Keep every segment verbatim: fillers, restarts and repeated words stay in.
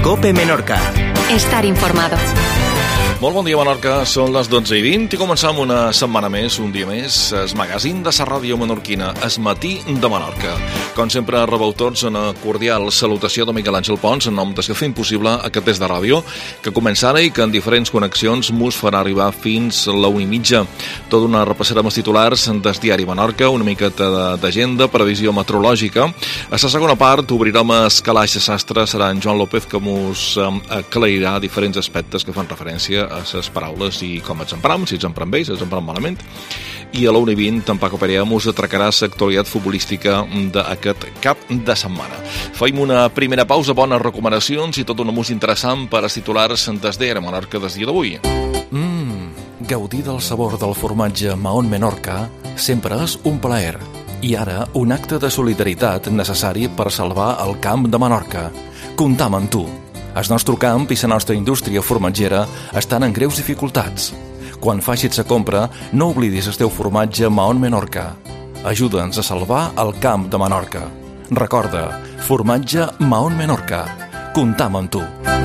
COPE Menorca. Estar informado. Molt bon dia, Menorca. Són les dotze i vint i començam una setmana més, un dia més, el magazín de la ràdio menorquina, el matí de Menorca. Com sempre, rebeu tots una cordial salutació de Miquel Àngel Pons en nom dels que fem possible aquest test de ràdio, que comença ara i que en diferents connexions mos farà arribar fins a la una i mitja. Tot una repassarem els titulars del diari Menorca, una miqueta d'agenda, previsió meteorològica. A la segona part obrirem el calaix de sastre, serà en Joan López que mos aclarirà diferents aspectes que fan referència a les paraules i com els empram, si els empram bé, si els empram malament. I a la una i vint, en Paco Perea mos atracarà l'actualitat futbolística d'aquest cap de setmana. Feim una primera pausa, bones recomanacions i tot un música interessant per als titulars des de Menorca des dia d'avui. Mmm, gaudir del sabor del formatge Mahón Menorca sempre és un plaer. I ara, un acte de solidaritat necessari per salvar el camp de Menorca. Comptam amb tu. El nostre camp i la nostra indústria formatgera estan en greus dificultats. Quan facis la compra, no oblidis el teu formatge Mahón Menorca. Ajuda'ns a salvar el camp de Menorca. Recorda, formatge Mahón Menorca. Comptam amb tu.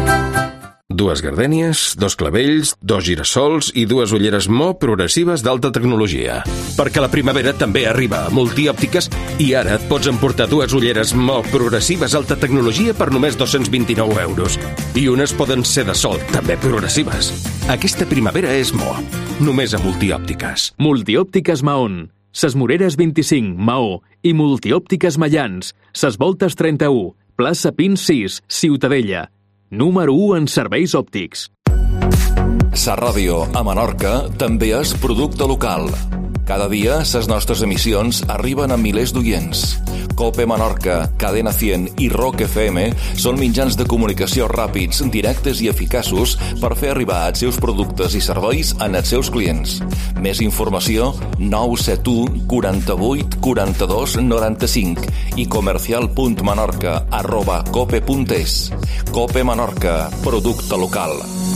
Dues gardènies, dos clavells, dos girassols i dues ulleres Mo progressives d'alta tecnologia. Perquè la primavera també arriba a Multiòptiques i ara et pots emportar dues ulleres Mo progressives alta tecnologia per només dos-cents vint-i-nou euros. I unes poden ser de sol, també progressives. Aquesta primavera és Mo, només a Multiòptiques. Multiòptiques Mahón, Ses Moreres vint-i-cinc, Maó, i Multiòptiques Mallans, Ses Voltes trenta-u, plaça Pins sis, Ciutadella. Número u en serveis òptics. Sa ràdio a Menorca també és producte local. Cada dia, les nostres emissions arriben a milers d'oients. COPE Menorca, Cadena cent i Rock F M són mitjans de comunicació ràpids, directes i eficaços per fer arribar els seus productes i serveis als seus clients. Més informació, nou set u, quaranta-vuit, quaranta-dos, noranta-cinc i comercial.menorca arroba cope punt es. COPE Menorca, producte local.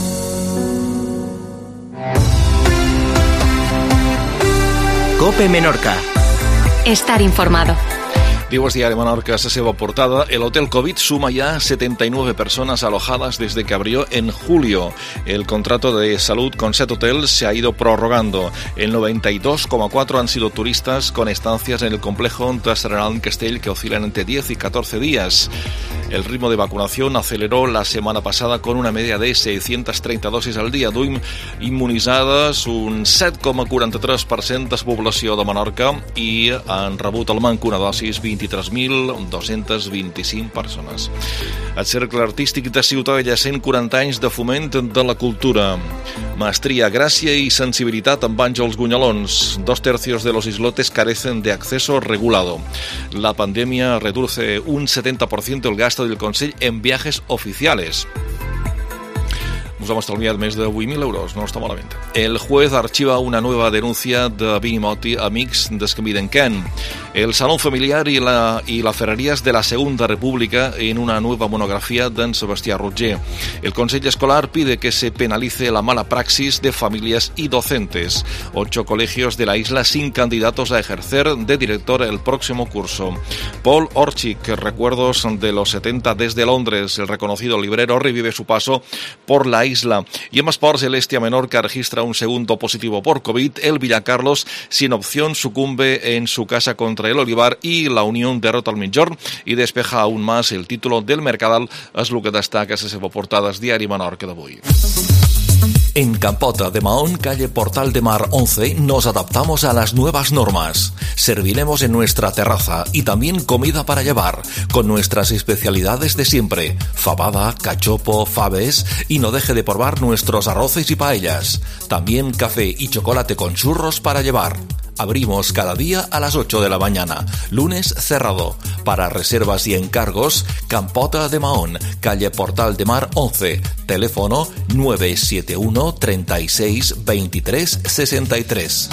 COPE Menorca. Estar informado. Diu el diario Menorca a la seva portada, el Hotel COVID suma ya setenta y nueve personas alojadas desde que abrió en julio. El contrato de salud con Set Hotel se ha ido prorrogando. El noventa y dos coma cuatro han sido turistas con estancias en el complejo de Serenal Castell que oscilan entre diez y catorce días. El ritmo de vacunación aceleró la semana pasada con una media de seiscientas treinta dosis al día. Duim immunitzades un set coma quaranta-tres per cent de la població de Menorca i han rebut al manc una dosis vint-i-tres mil dos-cents vint-i-cinc persones. El Cercle Artístic de Ciutadella, cent quaranta anys de foment de la cultura. Maestría, gràcia i sensibilitat amb Àngels Guñalons. Dos tercios de los islotes carecen de acceso regulado. La pandemia reduce un setenta por ciento el gasto del Consell en viajes oficiales. Nos hemos estalviat més de vuit mil euros, no està malament. El juez archiva una nueva denuncia de Vini Moti, amics des que miden Ken. El Salón Familiar y la, y la Ferrerías de la Segunda República en una nueva monografía de Sebastián Roger. El Consejo Escolar pide que se penalice la mala praxis de familias y docentes. Ocho colegios de la isla sin candidatos a ejercer de director el próximo curso. Paul Orchik, recuerdos de los setenta desde Londres. El reconocido librero revive su paso por la isla. Y en más sports, el Estia Menorca registra un segundo positivo por COVID. El Villacarlos, sin opción, sucumbe en su casa contra el Olivar y la Unión derrota al Migjorn y despeja aún más el título del Mercadal. Es lo que destaca a la seva portada al diari Menorca d'avui. En Campota de Mahón, calle Portal de Mar once, nos adaptamos a las nuevas normas. Serviremos en nuestra terraza y también comida para llevar, con nuestras especialidades de siempre, fabada, cachopo, faves, y no deje de probar nuestros arroces y paellas. También café y chocolate con churros para llevar. Abrimos cada día a las ocho de la mañana, lunes cerrado. Para reservas y encargos, Campota de Mahón, calle Portal de Mar once, teléfono nueve siete uno, treinta y seis, veintitrés, sesenta y tres.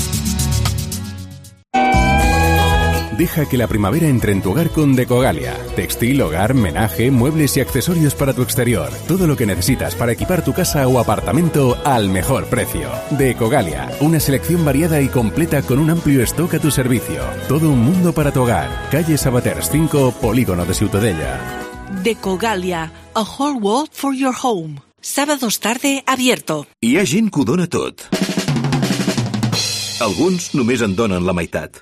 Deja que la primavera entre en tu hogar con Decogalia. Textil, hogar, menaje, muebles y accesorios para tu exterior. Todo lo que necesitas para equipar tu casa o apartamento al mejor precio. Decogalia, una selección variada y completa con un amplio stock a tu servicio. Todo un mundo para tu hogar. Calle Sabaters cinco, Polígono de Ciutadella. Decogalia, A whole world for your home. Sábados tarde abierto. Hi ha gent que ho dona tot. Alguns només en donen la meitat.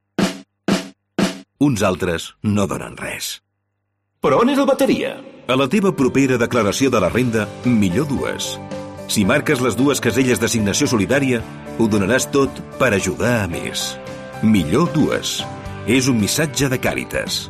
Uns altres no donen res. Però on és el bateria? A la teva propera declaració de la renda, millor dues. Si marques les dues caselles d'assignació solidària, ho donaràs tot per ajudar a més. Millor dues. És un missatge de Càritas.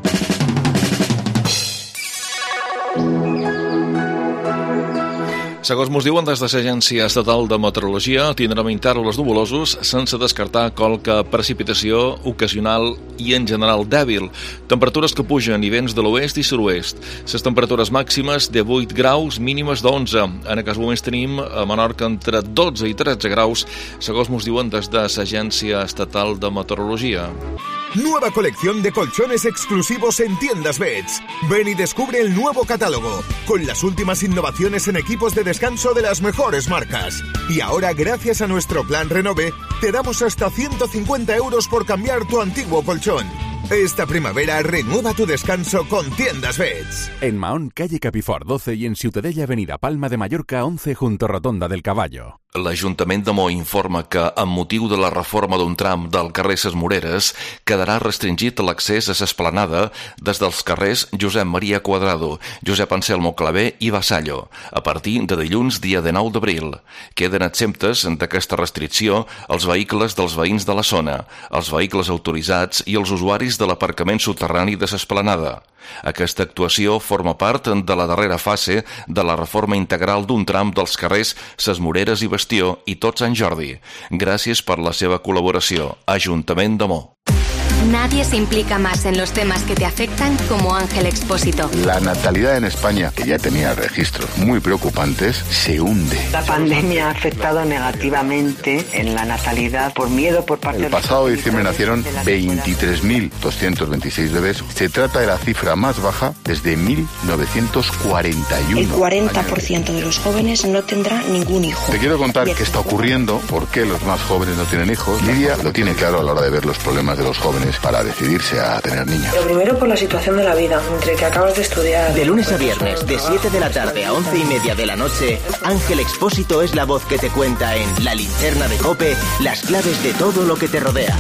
Segons mos diuen des de l'Agència Estatal de Meteorologia, tindrem intervals nuvolosos sense descartar qualque precipitació ocasional i en general dèbil. Temperatures que pugen i vents de l'oest i suroest. Les temperatures màximes de vuit graus, mínimes d'onze. En aquests moments tenim a Menorca entre dotze i tretze graus, segons mos diuen des de l'Agència Estatal de Meteorologia. Nueva colección de colchones exclusivos en Tiendas Beds. Ven y descubre el nuevo catálogo, con las últimas innovaciones en equipos de descanso de las mejores marcas. Y ahora, gracias a nuestro plan Renove, te damos hasta ciento cincuenta euros por cambiar tu antiguo colchón. Esta primavera renueva tu descanso con Tiendas Beds. En Mahón, calle Capifort doce y en Ciutadella, avenida Palma de Mallorca once junto Rotonda del Caballo. L'Ajuntament de Maó informa que, amb motiu de la reforma d'un tram del carrer Ses Moreres, quedarà restringit l'accés a l'esplanada des dels carrers Josep Maria Cuadrado, Josep Anselmo Clavé i Vassallo, a partir de dilluns, dia dinou d'abril. Queden exemptes d'aquesta restricció els vehicles dels veïns de la zona, els vehicles autoritzats i els usuaris de l'aparcament soterrani de l'esplanada. Aquesta actuació forma part de la darrera fase de la reforma integral d'un tram dels carrers Ses Moreres i Bastió i Tot Sant Jordi. Gràcies per la seva col·laboració. Ajuntament de Maó. Nadie se implica más en los temas que te afectan como Ángel Expósito. La natalidad en España, que ya tenía registros muy preocupantes, se hunde. La pandemia ha afectado negativamente en la natalidad por miedo por parte de... El pasado diciembre nacieron veintitrés mil doscientos veintiséis bebés. Se trata de la cifra más baja desde mil novecientos cuarenta y uno. El cuarenta por ciento de los jóvenes no tendrá ningún hijo. Te quiero contar qué está ocurriendo, por qué los más jóvenes no tienen hijos. Lidia lo tiene claro a la hora de ver los problemas de los jóvenes para decidirse a tener niños. Lo primero por la situación de la vida, entre que acabas de estudiar... De lunes a viernes, de siete de la tarde a once y media de la noche, Ángel Expósito es la voz que te cuenta en La Linterna de COPE las claves de todo lo que te rodea.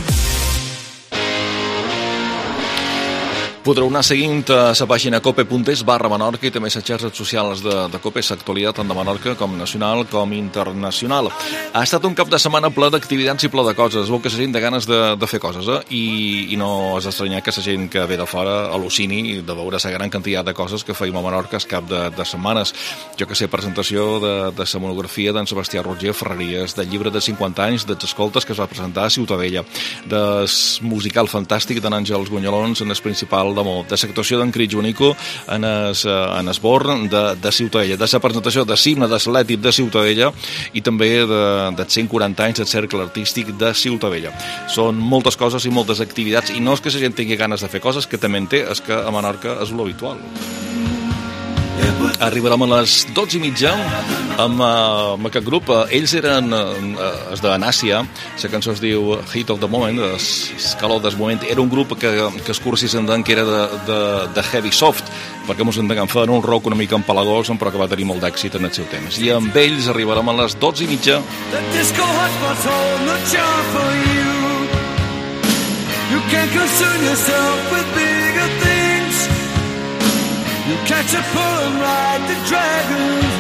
Podreu anar seguint a la pàgina cope.es barra Menorca i també a les xarxes socials de, de COPE, l'actualitat tant de Menorca com nacional com internacional. Ha estat un cap de setmana ple d'activitats i ple de coses. Veu que la gent de ganes de, de fer coses, eh? I, i no és d'estranyar que la gent que ve de fora al·lucini de veure la gran quantitat de coses que feim a Menorca al cap de, de setmanes. Jo que sé, presentació de, de la monografia d'en Sebastià Roger Ferreries, del llibre de cinquanta anys dels escoltes que es va presentar a Ciutadella, del musical fantàstic d'en Àngels Gunyolons en el principal de Maó, de l'actuació d'en Crit Junico en es, en Esborn de, de Ciutadella, de la presentació de Cimna de l'Atlètic de Ciutadella i també de, de cent quaranta anys del Cercle Artístic de Ciutadella. Són moltes coses i moltes activitats i no és que la gent tingui ganes de fer coses, que també en té, és que a Menorca és l'habitual. Arribarem a les dotze i mitja amb, amb aquest grup. Ells eren els de Nàcia, la cançó es diu Heat of the Moment, el calor del moment. Era un grup que, que es cursis entenc que era de, de, de heavy soft, perquè mos entenguem, feien un rock una mica empalagós, però que va tenir molt d'èxit en el seu temps. I amb ells arribarem a les dotze i mitja. The disco hotspot's all the charm for you. You can't concern yourself with bigger things. You catch a pull and ride the dragon's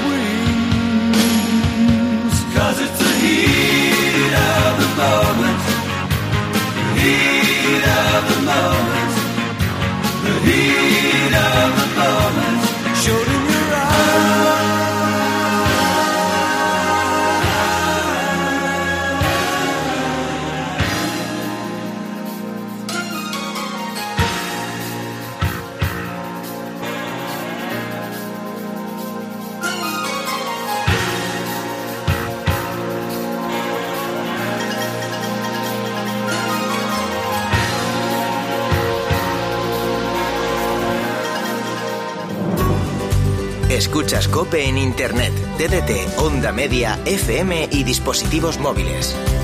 wings. Cause it's the heat of the moment. The heat of the moment. The heat of the moment. Showed in your eyes. Escuchas COPE en Internet, T D T, Onda Media, F M y dispositivos móviles.